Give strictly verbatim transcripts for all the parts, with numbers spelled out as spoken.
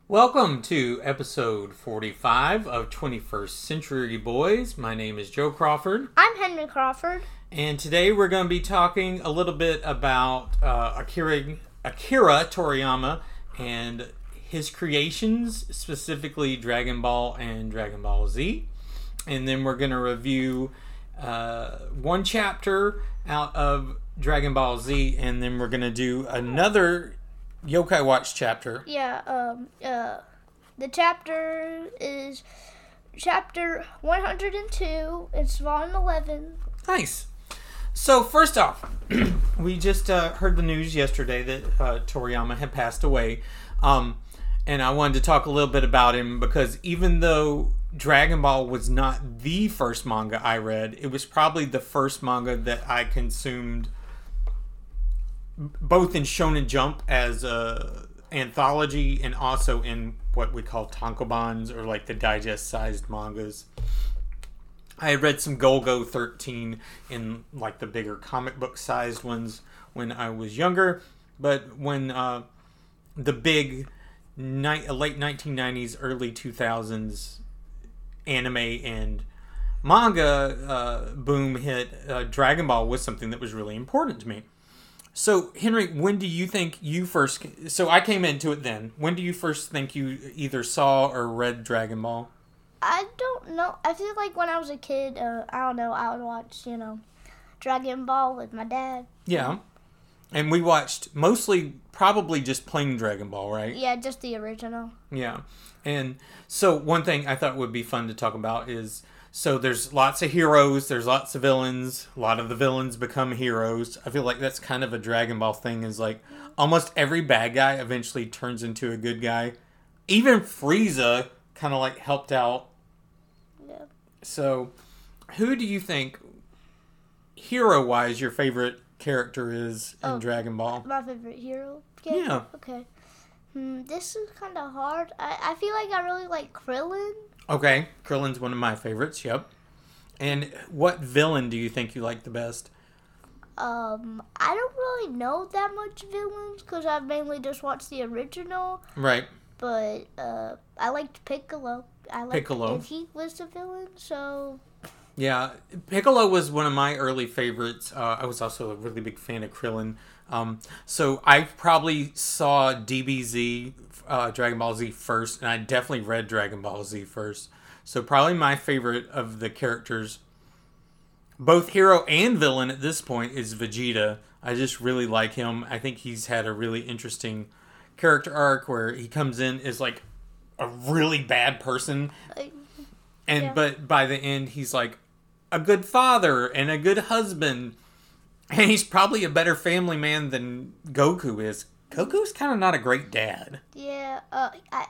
Welcome to episode forty-five of twenty-first Century Boys. My name is Joe Crawford. I'm Henry Crawford. And today we're going to be talking a little bit about uh, Akira, Akira Toriyama and his creations, specifically Dragon Ball and Dragon Ball Z. And then we're going to review uh, one chapter out of Dragon Ball Z, and then we're going to do another Yokai Watch chapter. Yeah, um, uh, the chapter is chapter one hundred two. It's volume eleven. Nice. So, first off, we just uh, heard the news yesterday that uh, Toriyama had passed away. Um, and I wanted to talk a little bit about him because even though Dragon Ball was not the first manga I read, it was probably the first manga that I consumed both in Shonen Jump as a anthology and also in what we call tankobons, or like the digest-sized mangas. I had read some Golgo thirteen in like the bigger comic book sized ones when I was younger, but when uh, the big ni- late nineteen nineties, early two thousands anime and manga uh, boom hit, uh, Dragon Ball was something that was really important to me. So, Henry, when do you think you first... So, I came into it then. When do you first think you either saw or read Dragon Ball? I don't know. I feel like when I was a kid, uh, I don't know, I would watch, you know, Dragon Ball with my dad. Yeah. And we watched mostly, probably just plain Dragon Ball, right? Yeah, just the original. Yeah. And so, one thing I thought would be fun to talk about is... So there's lots of heroes, there's lots of villains, a lot of the villains become heroes. I feel like that's kind of a Dragon Ball thing, is like almost every bad guy eventually turns into a good guy. Even Frieza kind of like helped out. Yeah. So who do you think, hero-wise, your favorite character is in Oh, Dragon Ball? My favorite hero? Okay. Yeah. Okay. Hmm, this is kind of hard. I, I feel like I really like Krillin. Okay, Krillin's one of my favorites, yep. And what villain do you think you like the best? Um, I don't really know that much villains because I've mainly just watched the original. Right. But uh, I liked Piccolo. I liked, Piccolo. And he was the villain, so... Yeah, Piccolo was one of my early favorites. Uh, I was also a really big fan of Krillin. Um, so I probably saw D B Z, uh, Dragon Ball Z first, and I definitely read Dragon Ball Z first. So probably my favorite of the characters, both hero and villain at this point, is Vegeta. I just really like him. I think he's had a really interesting character arc where he comes in as like a really bad person, and yeah. but by the end he's like a good father and a good husband. And he's probably a better family man than Goku is. Goku's kind of not a great dad. Yeah, uh, I,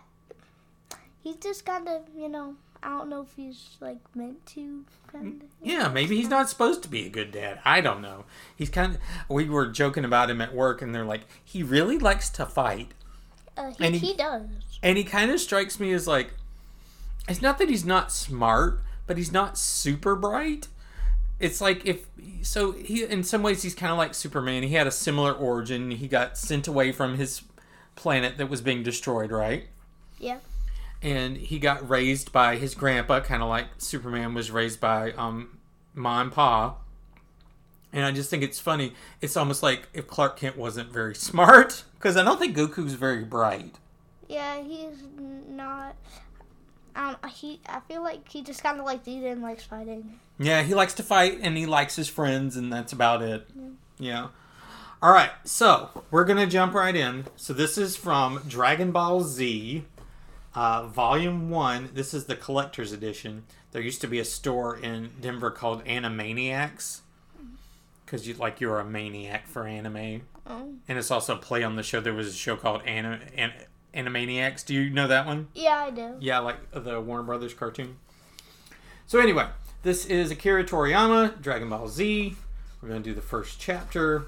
he's just kind of, you know, I don't know if he's, like, meant to, kind of. Yeah, maybe he's not supposed to be a good dad. I don't know. He's kind of... We were joking about him at work, and they're like, he really likes to fight. Uh, he, And he- he does. And he kind of strikes me as, like... It's not that he's not smart, but he's not super bright. It's like if... So, he in some ways, he's kind of like Superman. He had a similar origin. He got sent away from his planet that was being destroyed, right? Yeah. And he got raised by his grandpa, kind of like Superman was raised by um, Ma and Pa. And I just think it's funny. It's almost like if Clark Kent wasn't very smart, because I don't think Goku's very bright. Yeah, he's not... Um, he, I feel like he just kind of like he didn't like fighting. Yeah, he likes to fight, and he likes his friends, and that's about it. Yeah. yeah. All right, so we're going to jump right in. So this is from Dragon Ball Z, uh, Volume one. This is the collector's edition. There used to be a store in Denver called Animaniacs, because you like you're a maniac for anime. Oh. And it's also a play on the show. There was a show called Anim- An- Animaniacs. Do you know that one? Yeah, I do. Yeah, like the Warner Brothers cartoon. So anyway, this is Akira Toriyama, Dragon Ball Z. We're going to do the first chapter.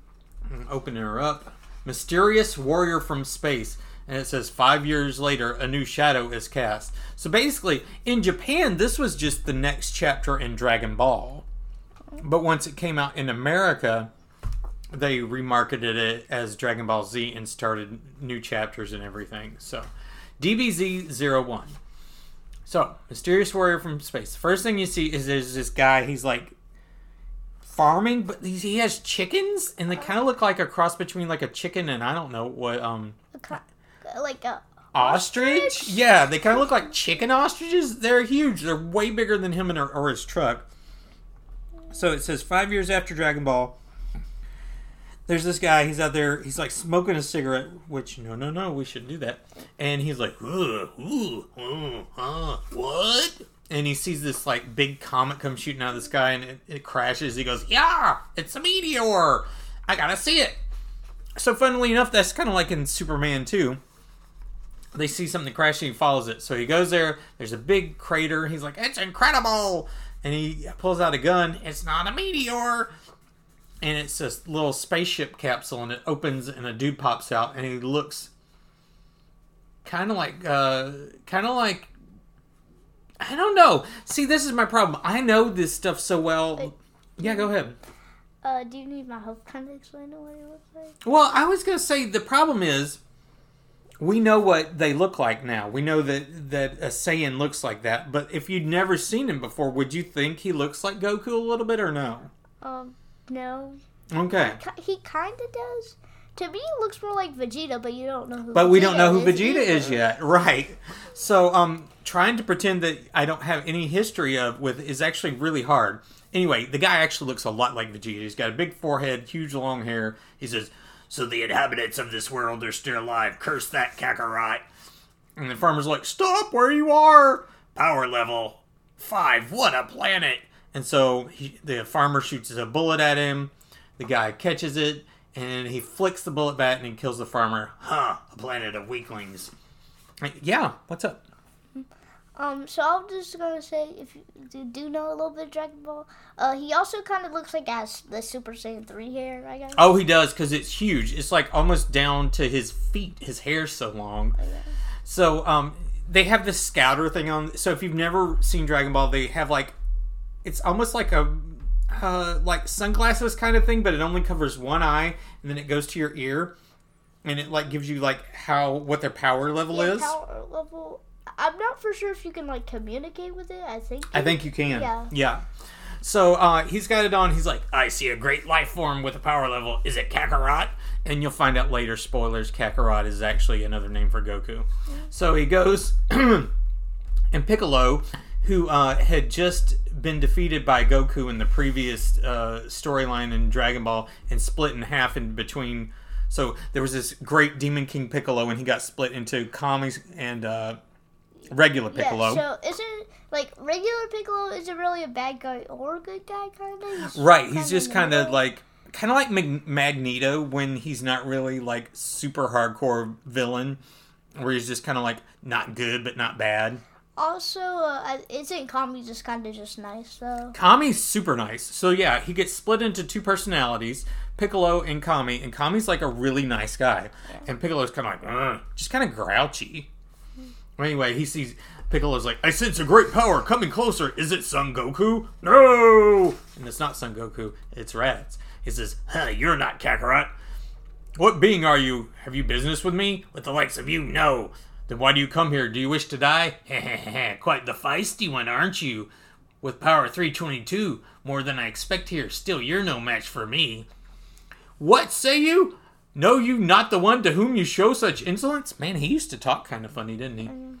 Open her up. Mysterious warrior from space. And it says, five years later, a new shadow is cast. So basically, in Japan, this was just the next chapter in Dragon Ball. But once it came out in America, they remarketed it as Dragon Ball Z and started new chapters and everything. So D B Z zero one. So, mysterious warrior from space. The first thing you see is there's this guy, he's like farming, but he has chickens, and they kind of look like a cross between like a chicken and I don't know what, um... Like a... Ostrich? Ostrich? Yeah, they kind of look like chicken ostriches. They're huge. They're way bigger than him and or, or his truck. So it says five years after Dragon Ball, there's this guy, he's out there, he's like smoking a cigarette, which, no, no, no, we shouldn't do that. And he's like, ooh, ooh, ooh, uh, what? And he sees this like big comet come shooting out of the sky, and it, it crashes. He goes, yeah, it's a meteor. I gotta see it. So funnily enough, that's kind of like in Superman two. They see something crashing, he follows it. So he goes there, there's a big crater, he's like, it's incredible. And he pulls out a gun, it's not a meteor. And it's this little spaceship capsule, and it opens, and a dude pops out, and he looks kind of like, uh, kind of like, I don't know. See, this is my problem. I know this stuff so well. Wait. Yeah, go ahead. Uh, do you need my help kind of explaining what he looks like? Well, I was going to say, the problem is, we know what they look like now. We know that, that a Saiyan looks like that. But if you'd never seen him before, would you think he looks like Goku a little bit or no? Um... No. Okay. He, he kind of does. To me, he looks more like Vegeta, but you don't know who But Vegeta we don't know who is Vegeta either. is yet. Right. So, um, trying to pretend that I don't have any history of with is actually really hard. Anyway, the guy actually looks a lot like Vegeta. He's got a big forehead, huge long hair. He says, so the inhabitants of this world are still alive. Curse that Kakarot. And the farmer's like, stop where you are. Power level five. What a planet. And so he, the farmer shoots a bullet at him. The guy catches it, and he flicks the bullet back, and he kills the farmer. Huh, a planet of weaklings. Yeah, what's up? Um, so I'm just gonna say, if you do know a little bit of Dragon Ball, uh, he also kind of looks like has the Super Saiyan three hair, I guess. Oh, he does, because it's huge. It's like almost down to his feet. His hair's so long. Oh, yeah. So, um, they have this scouter thing on. So if you've never seen Dragon Ball, they have like, it's almost like a, uh, like sunglasses kind of thing, but it only covers one eye, and then it goes to your ear, and it like gives you like how, what their power level Yeah, is. power level. I'm not for sure if you can like communicate with it. I think. I think you can. Yeah. Yeah. So uh, he's got it on. He's like, I see a great life form with a power level. Is it Kakarot? And you'll find out later, spoilers, Kakarot is actually another name for Goku. Mm-hmm. So he goes, and Piccolo, who uh, had just been defeated by Goku in the previous uh, storyline in Dragon Ball and split in half in between. So there was this great Demon King Piccolo, and he got split into Kami and uh, regular Piccolo. Yeah, so isn't like regular Piccolo isn't really a bad guy or a good guy kind of? Right, he's just kind of like kind of like Mag- Magneto when he's not really like super hardcore villain, where he's just kind of like not good but not bad. Also, uh, isn't Kami just kind of just nice though? Kami's super nice. So yeah, he gets split into two personalities, Piccolo and Kami, and Kami's like a really nice guy, yeah. And Piccolo's kind of like Ugh, just kind of grouchy. Mm-hmm. Anyway, he sees Piccolo's like, I sense a great power coming closer. Is it Son Goku? No! And it's not Son Goku, it's Raditz. He says, huh, you're not Kakarot. What being are you? Have you business with me? With the likes of you? No. Then why do you come here? Do you wish to die? Quite the feisty one, aren't you? With power three twenty-two, more than I expect here. Still, you're no match for me. What say you? Know you not the one to whom you show such insolence? Man, he used to talk kind of funny, didn't he? Mm.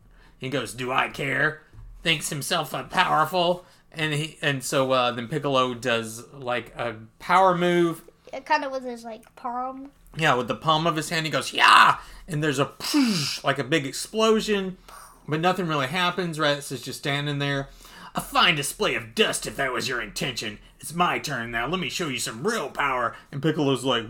He goes, do I care? Thinks himself a powerful. And he and so uh, then Piccolo does like a power move. Kind of with his like palm. Yeah, with the palm of his hand, he goes, yeah! And there's a poosh, like a big explosion, but nothing really happens. Raditz is just standing there. A fine display of dust if that was your intention. It's my turn now. Let me show you some real power. And Piccolo's like,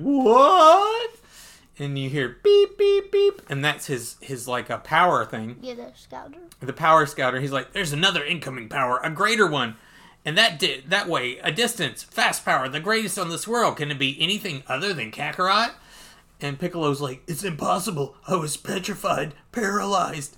what? And you hear beep, beep, beep. And that's his, his like, a power thing. Yeah, the scouter. The power scouter. He's like, there's another incoming power, a greater one. And that di- that way, a distance, fast power, the greatest on this world. Can it be anything other than Kakarot? And Piccolo's like, it's impossible. I was petrified, paralyzed.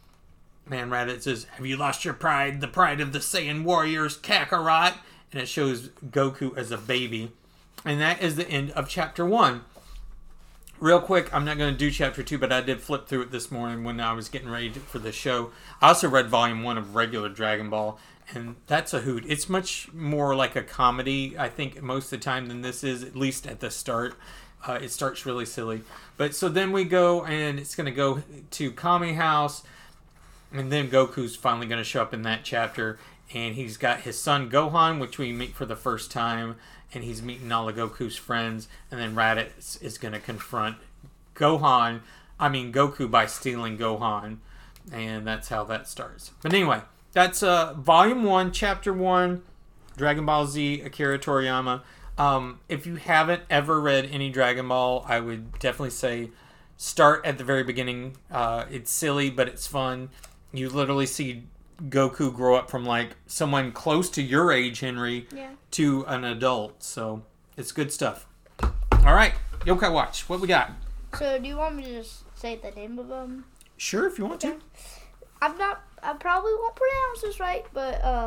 Man, Raditz says, have you lost your pride? The pride of the Saiyan warriors, Kakarot? And it shows Goku as a baby. And that is the end of chapter one. real quick, I'm not going to do chapter two, but I did flip through it this morning when I was getting ready to, for the show. I also read volume one of regular Dragon Ball, and that's a hoot. It's much more like a comedy, I think, most of the time than this is, at least at the start. Uh, it starts really silly. But so then we go, and it's going to go to Kami House, and then Goku's finally going to show up in that chapter, and he's got his son Gohan, which we meet for the first time, and he's meeting all of Goku's friends, and then Raditz is going to confront Gohan, I mean Goku, by stealing Gohan, and that's how that starts. But anyway, that's uh, Volume one, Chapter one, Dragon Ball Z, Akira Toriyama. Um, if you haven't ever read any Dragon Ball, I would definitely say start at the very beginning. Uh, it's silly, but it's fun. You literally see Goku grow up from like someone close to your age, Henry, yeah. to an adult. So it's good stuff. All right, Yokai Watch. What we got? So do you want me to just say the name of them? Sure, if you want Okay. to. I'm not. I probably won't pronounce this right, but uh,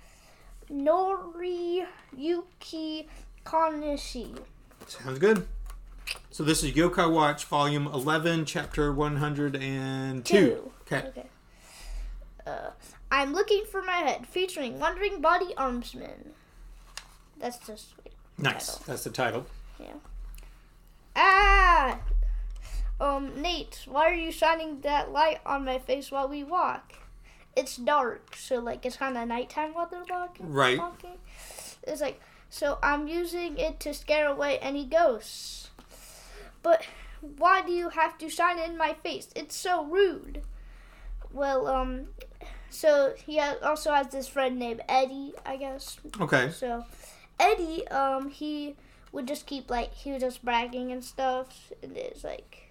Noriyuki Konishi. Sounds good. So this is Yokai Watch, Volume eleven, Chapter one hundred two. Two. Okay. Okay. Uh, I'm looking for my head, featuring Wandering Body Armsman. That's just sweet. Nice. Title. That's the title. Yeah. Ah! Um, Nate, why are you shining that light on my face while we walk? It's dark, so like it's kind of nighttime while they're walking. Right. Walking. It's like, so I'm using it to scare away any ghosts. But why do you have to shine it in my face? It's so rude. Well, um, so he has, also has this friend named Eddie, I guess. Okay. So Eddie, um, he would just keep like he was just bragging and stuff, and it's like,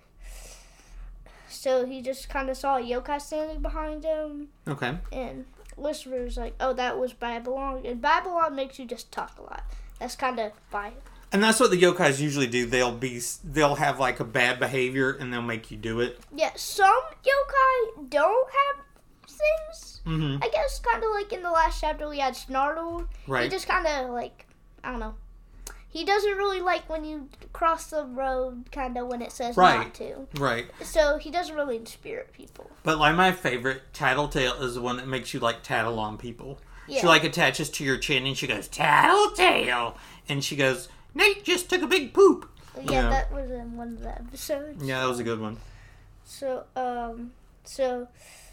so he just kind of saw a yokai standing behind him, Okay. and Whisper's like, oh, that was Babylon, and Babylon makes you just talk a lot. That's kind of by. And that's what the yokais usually do. They'll be, they'll have like a bad behavior, and they'll make you do it. Yeah, some yokai don't have things. Mm-hmm. I guess kind of like in the last chapter we had Snartle. Right. He just kind of like, I don't know. He doesn't really like when you cross the road, kind of when it says Right. not to. Right. So he doesn't really spirit people. But like my favorite, Tattletale is the one that makes you like tattle on people. Yeah. She like attaches to your chin and she goes, Tattletale! And she goes, Nate just took a big poop. Yeah, Yeah. that was in one of the episodes. Yeah, that was a good one. So, um, so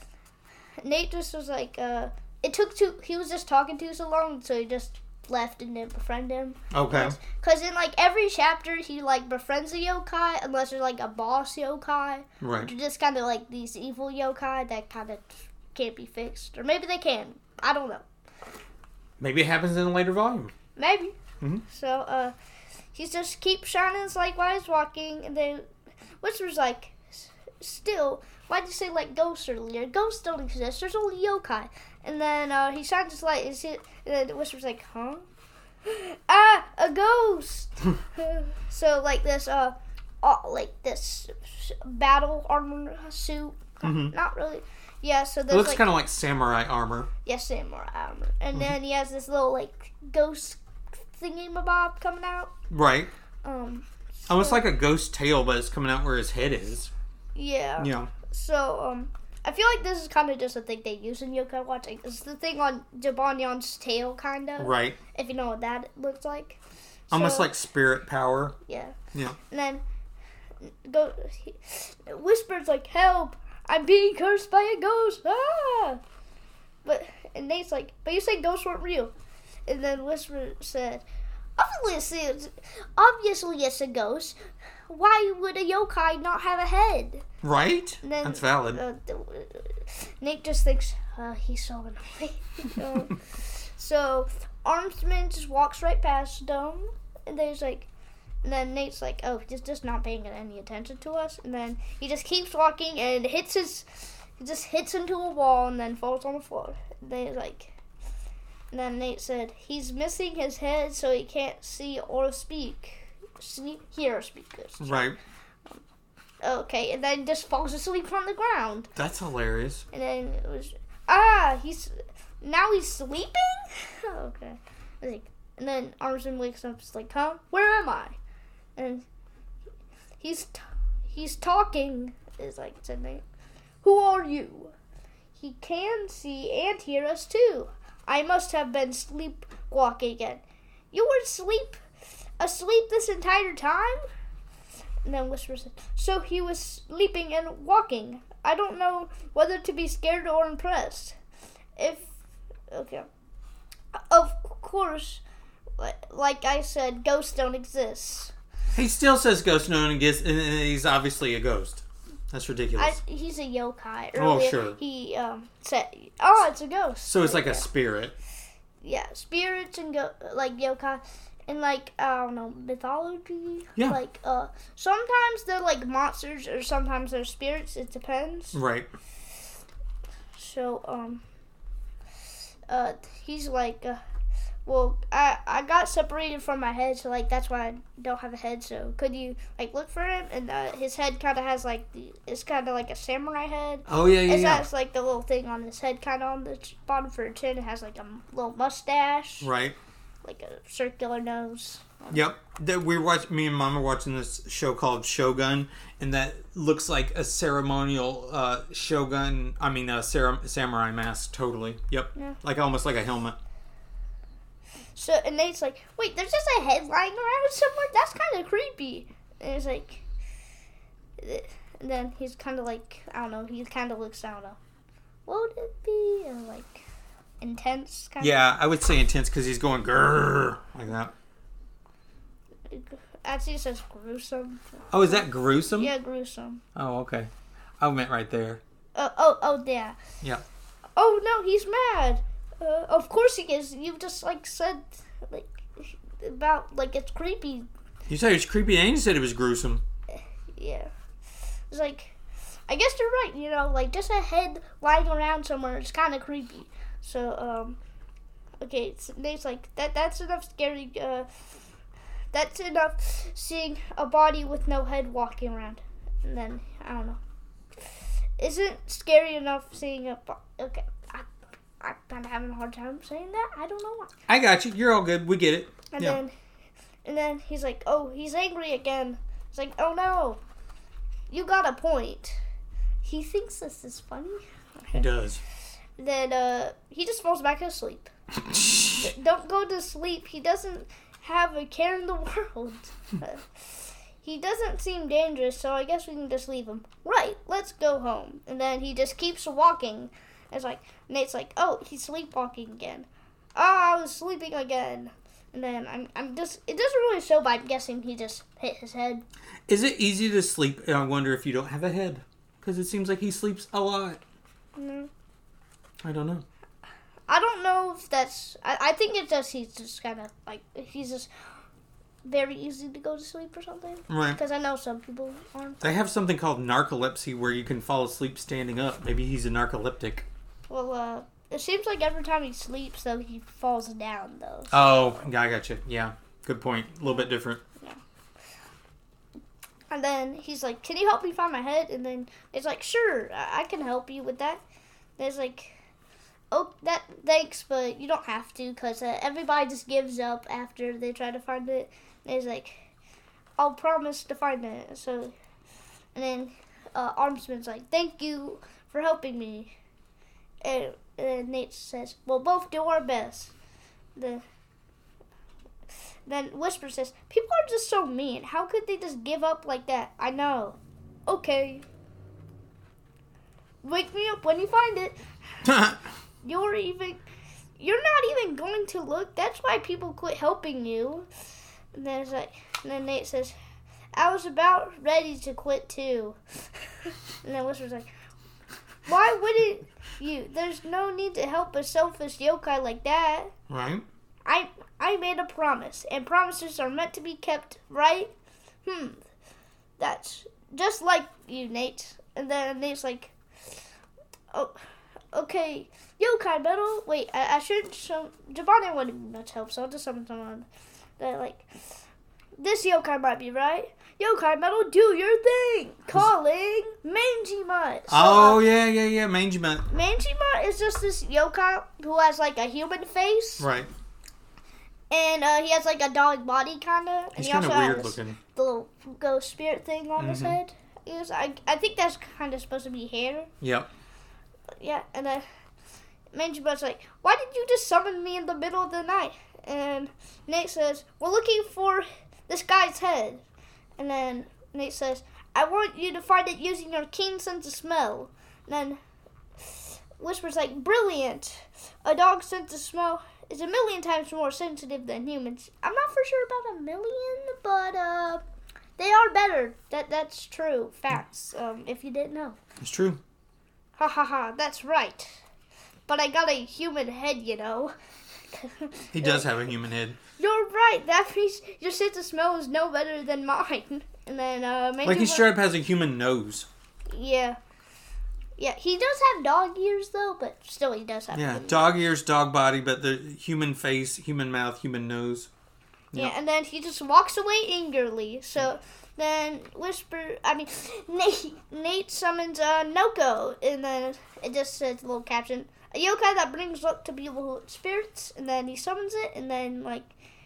Nate just was like, uh, it took too, he was just talking too so long, so he just left and didn't befriend him. Okay. Because in like every chapter, he like befriends a yokai unless there's like a boss yokai. Right. Which are just kind of like these evil yokai that kind of can't be fixed. Or maybe they can. I don't know. Maybe it happens in a later volume. Maybe. Mhm. So, uh, he just keeps shining his light while he's walking, and then Whisper's like, still, why'd you say like ghosts earlier? Ghosts don't exist. There's only yokai. And then uh, he shines his light, and, see, and then Whisper's like, huh? Ah, a ghost! So like this, uh, uh, like this battle armor suit. Mhm. Not really. Yeah. So It there's looks like, kind of like samurai armor. yes, samurai armor, and Mm-hmm. then he has this little like ghost thingy-mabob coming out. Right. Um, Almost so- like a ghost tail, but it's coming out where his head is. Yeah. Yeah. So, um, I feel like this is kind of just a thing they use in Yokai Watch. Like, it's the thing on Jibanyan's tail, kind of. Right. If you know what that looks like. Almost So, like spirit power. Yeah. Yeah. And then, go, he, Whisper's like, help! I'm being cursed by a ghost! Ah! But, and Nate's like, but you said ghosts weren't real. And then Whisper said, obviously it's, obviously it's a ghost. Why would a yokai not have a head? Right? And then, That's valid. Uh, Nate just thinks, uh, he's so annoying. um, so, Armsman just walks right past them, and then he's like, and then Nate's like, oh, he's just not paying any attention to us. And then he just keeps walking and hits his, he just hits into a wall and then falls on the floor. And then he's like, and then Nate said, he's missing his head so he can't see or speak. See, hear or speak. Right. Okay, and then just falls asleep on the ground. That's hilarious. And then it was, ah, he's, now he's sleeping? Okay. Like, and then Armstrong wakes up, just like, huh? Where am I? And he's, t- he's talking. Is like said Nate. Who are you? He can see and hear us too. I must have been sleepwalking again. You were asleep, asleep this entire time? And then Whisper said, so he was sleeping and walking. I don't know whether to be scared or impressed. If, okay. Of course, like I said, ghosts don't exist. He still says ghosts don't exist, and he's obviously a ghost. That's ridiculous. I, he's a yokai. Oh, Earlier, sure. He um, said, oh, it's a ghost. So it's like yeah. a spirit. Yeah, spirits and go- like yokai. And like, I don't know, mythology. Yeah. Like, uh, sometimes they're like monsters or sometimes they're spirits. It depends. Right. So, um, uh, he's like, uh, well, I, I got separated from my head, so, like, that's why I don't have a head, so could you, like, look for him? And, uh, his head kind of has, like, the, it's kind of like a samurai head. Oh, yeah, yeah, It yeah. has, like, the little thing on his head, kind of on the bottom for a chin. It has, like, a little mustache. Right. Like a circular nose. Yep. That we watch. Me and Mom are watching this show called Shogun, and that looks like a ceremonial uh, shogun. I mean, a sar- samurai mask. Totally. Yep. Yeah. Like almost like a helmet. So, and Nate's like, wait, there's just a head lying around somewhere? That's kind of creepy. And it's like, and then he's kind of like, I don't know, he kind of looks, I don't know, what would it be? Or like, intense kind Yeah, I would say intense because he's going grrr like that. of? Actually, it says gruesome. Oh, is that gruesome? Yeah, gruesome. Oh, okay. I meant right there. Uh, oh, oh, yeah. Yeah. Oh, no, he's mad. Uh, of course he is. You just, like, said, like, about, like, it's creepy. You said it was creepy and you said it was gruesome. Yeah. It's like, I guess you're right, you know, like, just a head lying around somewhere is kind of creepy. So, um, okay, so Nate's like, that, that's enough scary, uh, that's enough seeing a body with no head walking around. And then, I don't know. Isn't scary enough seeing a body? Okay, I, I'm kind of having a hard time saying that. I don't know why. I got you. You're all good. We get it. And Yeah. then, and then he's like, oh, he's angry again. It's like, oh no, you got a point. He thinks this is funny. He does. Then uh, he just falls back asleep. Don't go to sleep. He doesn't have a care in the world. Uh, he doesn't seem dangerous, so I guess we can just leave him. Right, let's go home. And then he just keeps walking. It's like, Nate's like, oh, he's sleepwalking again. Ah, I was sleeping again. And then I'm, I'm just, it doesn't really show, but I'm guessing he just hit his head. Is it easy to sleep? I wonder if you don't have a head. Because it seems like he sleeps a lot. Mm. I don't know. I don't know if that's, I, I think it's just, he's just kind of like, he's just very easy to go to sleep or something. Right. Because I know some people aren't. They have something called narcolepsy where you can fall asleep standing up. Maybe he's a narcoleptic. Well, uh, it seems like every time he sleeps, though, he falls down, though. So. Oh, I got you. Yeah. Good point. A little bit different. Yeah. And then he's like, can you help me find my head? And then it's like, sure, I, I can help you with that. There's like, oh, that thanks, but you don't have to, because uh, everybody just gives up after they try to find it. And it's like, I'll promise to find it. So, and then uh, Armsman's like, thank you for helping me. And, and Nate says, we'll both do our best. The Then Whisper says, people are just so mean. How could they just give up like that? I know. Okay. Wake me up when you find it. You're even, you're not even going to look. That's why people quit helping you. And then it's like, and then Nate says, I was about ready to quit too. And then Whisper's like, why wouldn't you? There's no need to help a selfish yokai like that. Right. I I made a promise, and promises are meant to be kept, right? Hmm. That's just like you, Nate. And then Nate's like, oh, okay. Yokai Metal. Wait, I, I shouldn't show. Giovanni wouldn't be much help, so I'll just summon someone that, like, this yokai might be right. Yokai Metal, do your thing. Calling Mangy Mutt. So, oh, uh, yeah, yeah, yeah. Mangy Mutt. Mangy Mutt is just this yokai who has, like, a human face. Right. And uh, he has, like, a dog body, kind of. He's he kind of also weird has looking. the little ghost spirit thing on his Mhm. head. He was, I, I think that's kind of supposed to be hair. Yep. Yeah, and then Mangy Butt's like, why did you just summon me in the middle of the night? And Nate says, we're looking for this guy's head. And then Nate says, I want you to find it using your keen sense of smell. And then Whisper's like, brilliant. A dog's sense of smell is a million times more sensitive than humans. I'm not for sure about a million, but uh, they are better. That That's true. Facts, um, if you didn't know. It's true. Ha ha ha, that's right. But I got a human head, you know. He does have a human head. You're right. That means your sense of smell is no better than mine. And then, uh, maybe... Like, he straight up has a human nose. Yeah. Yeah, he does have dog ears, though, but still he does have... Yeah, human dog ears, dog body, but the human face, human mouth, human nose. Yeah, Yep. and then he just walks away angrily. So then Whisper... I mean, Nate, Nate summons uh, Noko, and then it just says a little caption... A yokai that brings luck to beautiful spirits, and then he summons it, and then, like...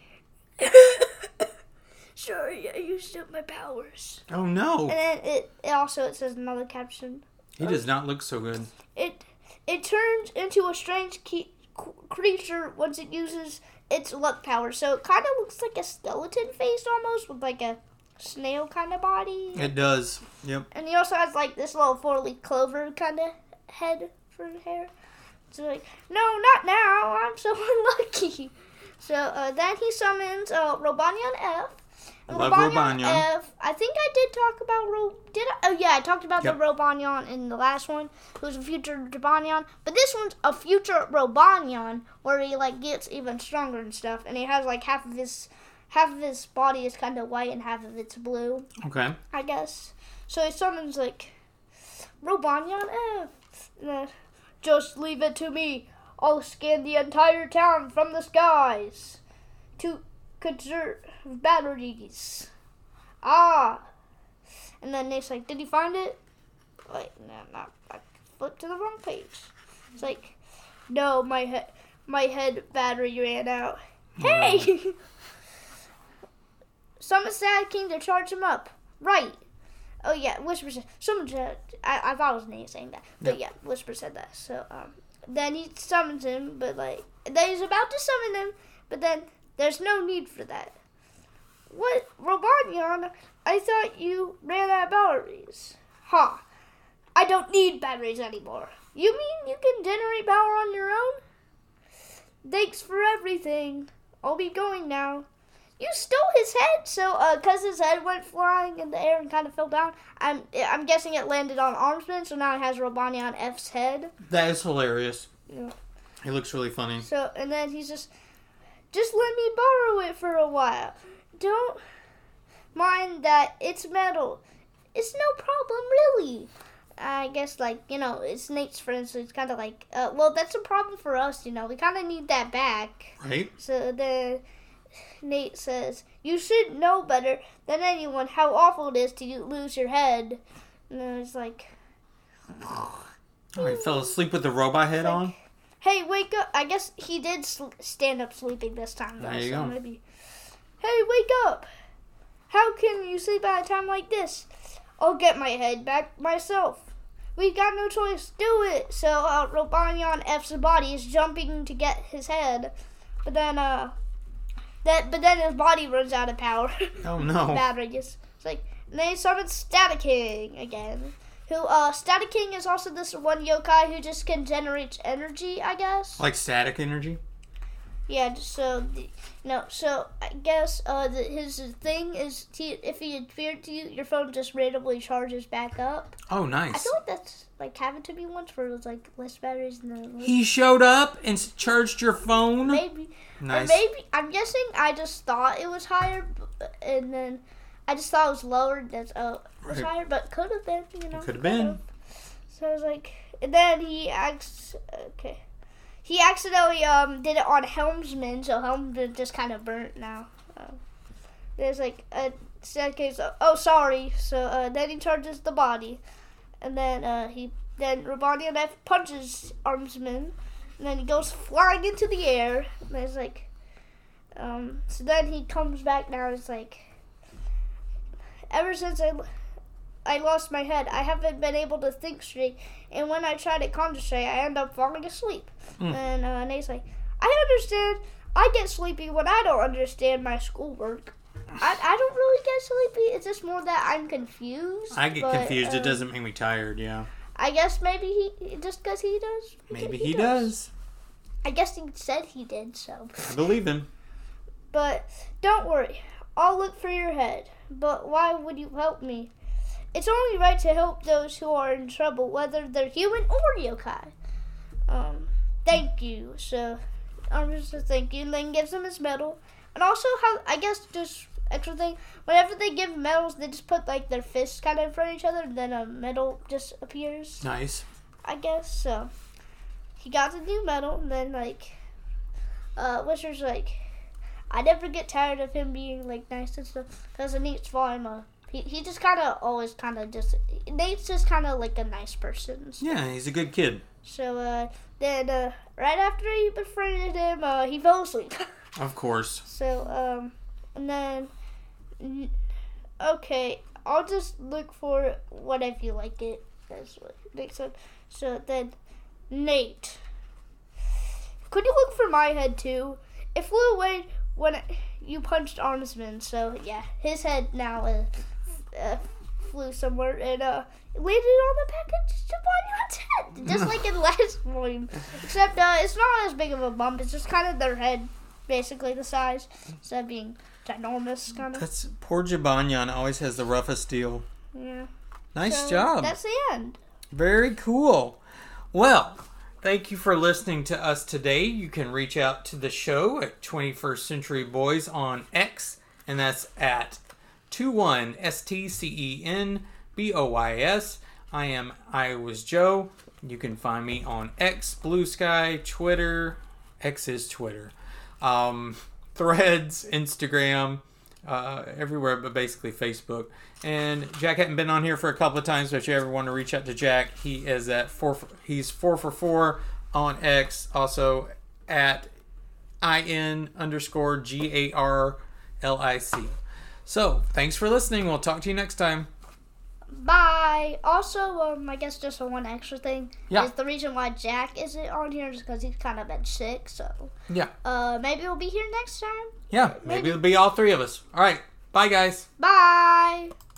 Sorry, I used up my powers. Oh, no. And then it, it also, it says another caption. He does not look so good. It it turns into a strange ke- creature once it uses its luck power. So it kind of looks like a skeleton face almost, with like a snail kind of body. It does. Yep. And he also has like this little four-leaf clover kind of head for hair. So like, no, not now. I'm so unlucky. So uh, then he summons uh, Robanion F. I love Robanion. F. I think I did talk about Ro. Did I? Oh yeah, I talked about Yep. the Robanion in the last one. It was a future Robanion, but this one's a future Robanion where he like gets even stronger and stuff, and he has like half of his half of his body is kind of white and half of it's blue. Okay. I guess. So he summons like Robanion F. And then, just leave it to me. I'll scan the entire town from the skies to conserve batteries. Ah. And then Nate's like, did he find it? Wait, no, not. I flipped to the wrong page. It's like, no, my head, my head battery ran out. Hey! Summon Sad King to charge him up. Right. Oh yeah, Whisper said, someone said, I, I thought it was Nate saying that. But yeah, Whisper said that. So, um, then he summons him, but like, then he's about to summon him, but then there's no need for that. What? Robanion, I thought you ran out of batteries. Ha. Huh. I don't need batteries anymore. You mean you can generate power on your own? Thanks for everything. I'll be going now. You stole his head, so uh, cause his head went flying in the air and kind of fell down. I'm I'm guessing it landed on Armsman, so now it has Robanion F's head. That is hilarious. Yeah. He looks really funny. So and then he's just, just let me borrow it for a while. Don't mind that it's metal. It's no problem, really. I guess, like, you know, it's Nate's friend, so it's kind of like, uh, well, that's a problem for us, you know. We kind of need that back. Right? So then Nate says, you should know better than anyone how awful it is to lose your head. And then it's like... Oh, he fell asleep with the robot head like, on? Hey, wake up. I guess he did sl- stand up sleeping this time, though. There you so go. Maybe, hey, wake up. How can you sleep at a time like this? I'll get my head back myself. We got no choice. Do it. So uh, Robanion F's body is jumping to get his head, but then uh, that but then his body runs out of power. Oh no! Batteries. It's like and then he summons Static King again. Who uh, Static King is also this one yokai who just can generate energy, I guess. Like static energy? Yeah, just so, the, no, so I guess uh, the, his thing is, to, if he appeared to you, your phone just randomly charges back up. Oh, nice. I feel like that's, like, happened to me once where it was, like, less batteries than the... He showed up and s- charged your phone? Maybe. Nice. Or maybe, I'm guessing I just thought it was higher, and then I just thought it was lower, that's, uh, it was Right. higher, but could have been, you know. Could have been. So I was like, and then he asks, okay. He accidentally um did it on Helmsman, so Helmsman just kind of burnt now. Uh, there's like a sad case. Of, oh, sorry. So uh, then he charges the body, and then uh, he then Robanion F punches Armsman, and then he goes flying into the air. And there's like, um. So then he comes back now. It's like, ever since I, I lost my head. I haven't been able to think straight. And when I try to concentrate, I end up falling asleep. Mm. And uh, Nate's like, I understand. I get sleepy when I don't understand my schoolwork. I, I don't really get sleepy. It's just more that I'm confused. I get but, confused. Uh, it doesn't make me tired, yeah. I guess maybe he, just because he does. Maybe he, he does. does. I guess he said he did, so. I believe him. But don't worry. I'll look for your head. But why would you help me? It's only right to help those who are in trouble, whether they're human or yokai. Um, thank you. So, Armin says thank you, and then gives him his medal. And also, how I guess just extra thing, whenever they give medals, they just put like their fists kind of in front of each other, and then a medal just appears. Nice. I guess so. He got the new medal, and then like, uh, Wizard's like, I never get tired of him being like nice and stuff, because Nate's fine. Uh, he he just kind of always kind of just Nate's just kind of like a nice person. So. Yeah, he's a good kid. So uh, then uh, right after he befriended him, uh, he fell asleep. Of course. So um, and then okay, I'll just look for it when I feel like it. That's what Nate said. So then Nate, could you look for my head too? It flew away when you punched Armsman, so yeah, his head now uh, uh, flew somewhere and uh, landed on the package of Banyan's head, just like in last volume. Except uh, it's not as big of a bump; it's just kind of their head, basically the size, instead of being ginormous, kind of. That's poor Jibanyan always has the roughest deal. Yeah. Nice so, job. That's the end. Very cool. Well. Thank you for listening to us today. You can reach out to the show at twenty-first Century Boys on X, and that's at twenty-one S T C E N B O Y S. I am I Was Joe. You can find me on X, Blue Sky, Twitter. X is Twitter. Um, Threads, Instagram, uh, everywhere but basically Facebook. And Jack hadn't been on here for a couple of times, but if you ever want to reach out to Jack, he is at four. He's four for four on X. Also at in underscore g a r l i c. So thanks for listening. We'll talk to you next time. Bye. Also, um, I guess just one extra thing yeah. is the reason why Jack isn't on here is because he's kind of been sick. So yeah, uh, maybe we'll be here next time. Yeah, maybe, maybe it'll be all three of us. All right, bye guys. Bye.